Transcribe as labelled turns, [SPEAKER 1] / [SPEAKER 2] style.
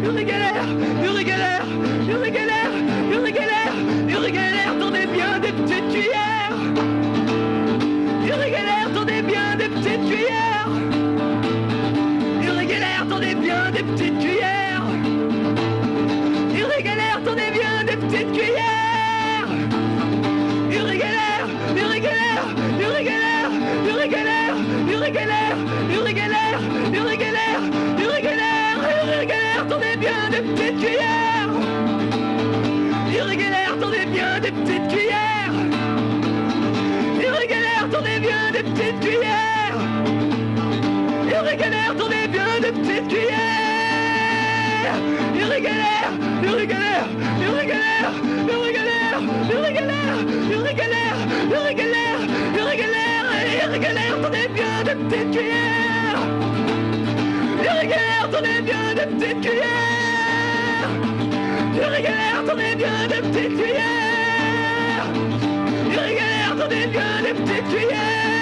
[SPEAKER 1] Uri Geller, Uri Geller, Uri Geller, Uri Geller, Uri Geller, tournez bien des petites cuillères. Uri Geller, tournez bien des petites cuillères. Uri Geller, tournez bien des petites cuillères. Uri Geller, tournez bien des petites cuillères. Uri Geller, Uri Geller, Uri Geller, Uri Geller, Uri Geller, Uri Geller, Uri Geller, Uri Geller, Uri Geller, tournez bien des petites cuillères. Uri Geller, tournez bien des petites cuillères. Uri Geller, tournez bien des petites cuillères. Uri Geller, tournez bien des petites cuillères. Uri Geller, Uri Geller, Uri Geller, Uri Geller, Uri Geller, Uri Geller, Uri Geller, Uri Geller, Uri Geller, tournez bien des petites cuillères. Uri Geller, tournez bien des petites cuillères. Uri Geller, tournez bien des petites cuillères. Uri Geller, tournez bien des petites cuillères.